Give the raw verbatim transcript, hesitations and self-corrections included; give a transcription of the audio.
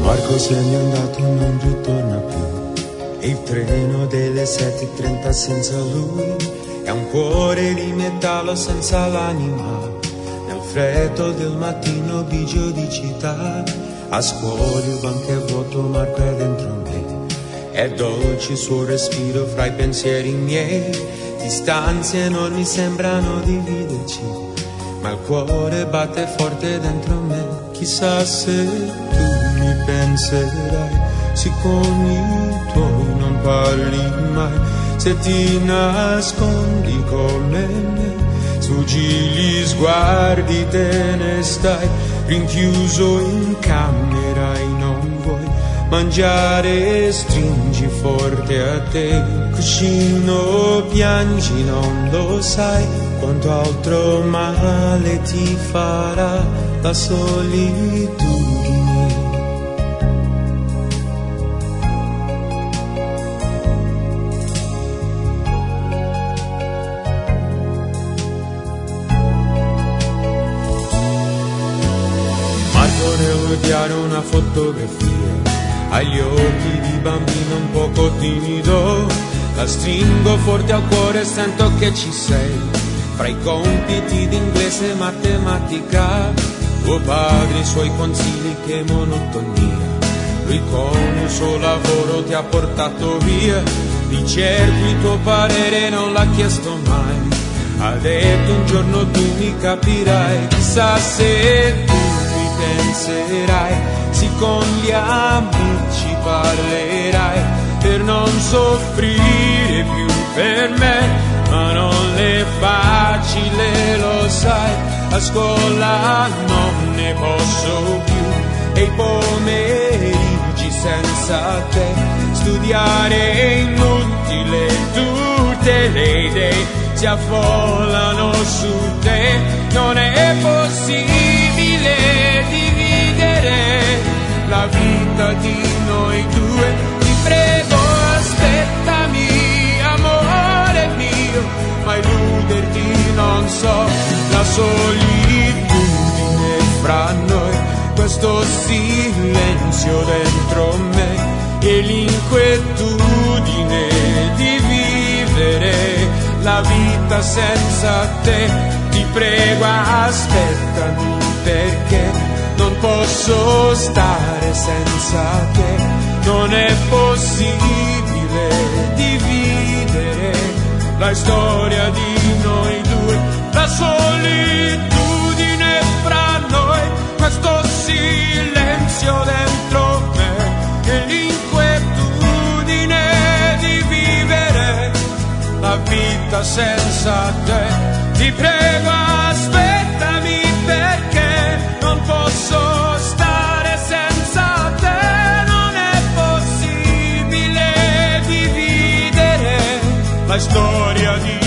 Marco se n'è andato, non ritorna più. E il treno delle sette e trenta senza lui è un cuore di metallo senza l'anima. Nel freddo del mattino bigio di città, a scuola il banco è vuoto, Marco è dentro me. È dolce il suo respiro fra i pensieri miei. Distanze enormi sembrano dividerci, ma il cuore batte forte dentro me. Chissà se tu mi penserai, se con i tuoi non parli mai, se ti nascondi come me, sfuggi gli sguardi, te ne stai rinchiuso in camera e non vuoi mangiare, stringi forte a te cuscino, piangi, non lo sai quanto altro male ti farà la solitudine. Marco nell'odiare una fotografia, agli occhi di bambino un poco timido, la stringo forte al cuore e sento che ci sei, fra i compiti di inglese e matematica, tuo padre, i suoi consigli, che monotonia, lui con il suo lavoro ti ha portato via, di certo il tuo parere non l'ha chiesto mai, ha detto un giorno tu mi capirai, chissà se tu mi penserai, se con gli amici parlerai, per non soffrire più per me, ma non è facile, lo sai, a scuola non ne posso più, e i pomeriggi senza te, studiare è inutile, tutte le idee si affollano su te, non è possibile dividere la vita di noi due, ti prego aspettami amore mio, ma illuderti non so, la solitudine fra noi, questo silenzio dentro me e l'inquietudine di vivere la vita senza te, ti prego aspettami perché non posso stare senza te, non è possibile dividere la storia di noi due, la solitudine fra noi, questo silenzio dentro me e l'inquietudine di vivere la vita senza te, ti prego aspettami perché non posso stare senza te, non è possibile dividere la storia di